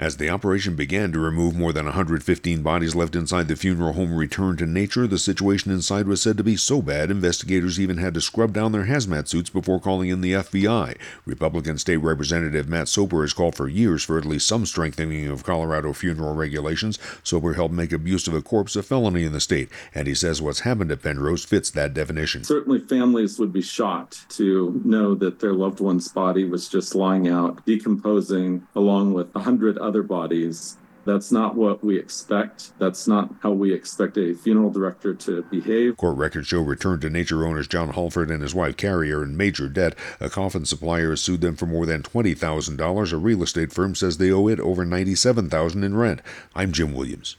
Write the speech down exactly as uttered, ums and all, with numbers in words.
As the operation began to remove more than one hundred fifteen bodies left inside the funeral home returned to nature, the situation inside was said to be so bad investigators even had to scrub down their hazmat suits before calling in the F B I. Republican State Representative Matt Soper has called for years for at least some strengthening of Colorado funeral regulations. Soper helped make abuse of a corpse a felony in the state, and he says what's happened at Penrose fits that definition. Certainly families would be shocked to know that their loved one's body was just lying out, decomposing, along with a hundred other bodies. That's not what we expect. That's not how we expect a funeral director to behave. Court records show Return to Nature owners John Halford and his wife Carrie are in major debt. A coffin supplier has sued them for more than twenty thousand dollars. A real estate firm says they owe it over ninety-seven thousand dollars in rent. I'm Jim Williams.